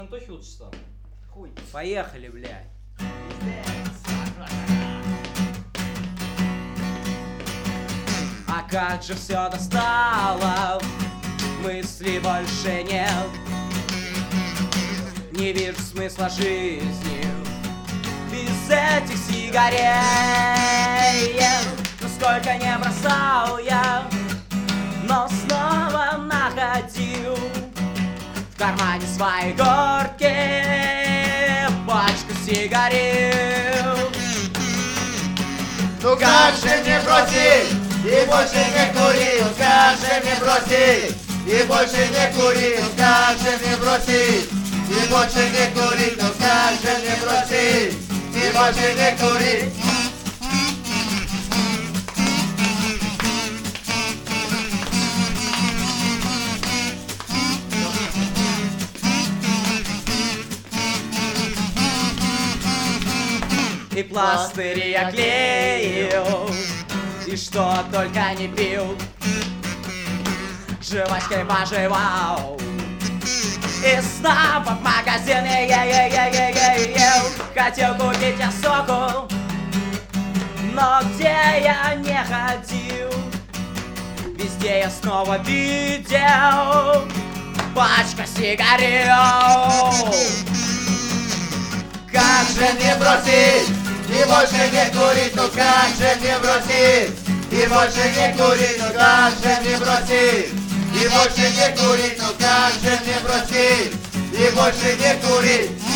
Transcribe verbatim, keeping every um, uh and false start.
Антохи лучше стал. Хуй. Поехали, блядь. А как же все достало, мыслей больше нет. Не вижу смысла жизни без этих сигарет. Но сколько не бросал я, но снова находил в кармане своей горки пачку сигарет. Ну как же мне бросить и больше не курить? Ну как же мне бросить и больше не курить? Ну как же мне бросить и больше не курить? Ну как же мне бросить и больше не курить? И пластыри я клеил, и что только не пил, жвачкой пожевал, и снова в магазине ел. Хотел купить я соку, но где я не ходил, везде я снова видел пачка сигарет. Как же мне бросить и больше не курить? Ну как же мне бросить и больше не курить? Ну как же мне бросить и больше не курить? Ну как же мне бросить и больше не курить?